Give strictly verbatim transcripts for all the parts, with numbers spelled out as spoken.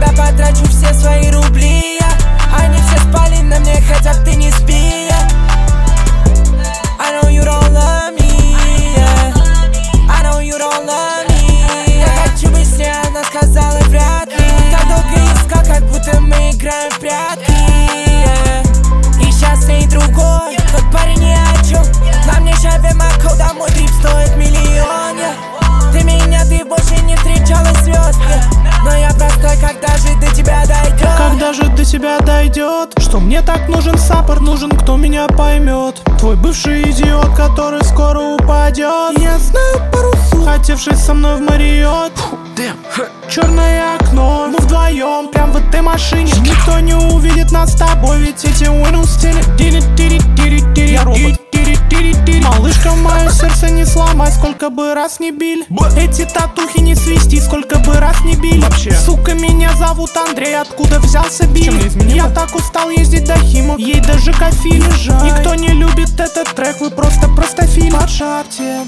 тебя потрачу все свои рубли я. Они все спали на мне, хотя ты не спи я. I know you don't love me, yeah. I know you don't love me, yeah. Я хочу быть с ней, она сказала вряд ли. Так долго искал, как будто мы играем в прятки, yeah. И сейчас с ней другой, тот парень ни о чем. На мне шавема кода, мой трип стоит миллион, yeah. Ты меня, ты больше не встречала звезд, yeah. Но я простой, когда же до тебя дойдет. Когда же до тебя дойдет, что мне так нужен саппорт, нужен кто меня поймет. Твой бывший идиот, который скоро упадет. Я знаю пару слов, хотевший со мной в Мариот. Черное окно, мы вдвоем, прям в этой машине. Никто не увидит нас с тобой, ведь эти Windows теле. Я робот. Малышка, мое сердце не сломать, сколько бы раз не били. Эти татухи не свести, сколько бы раз не били. Вообще. Сука, меня зовут Андрей, откуда взялся Билли? Я так устал ездить до Химок, ей даже кофили. Никто не любит этот трек, вы просто простофили. Подшарьте,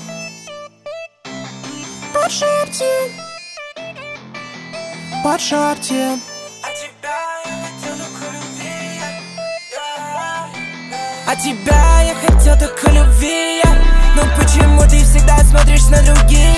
подшарьте, подшарьте. А тебя я хотел только любви, я. Но почему ты всегда смотришь на других?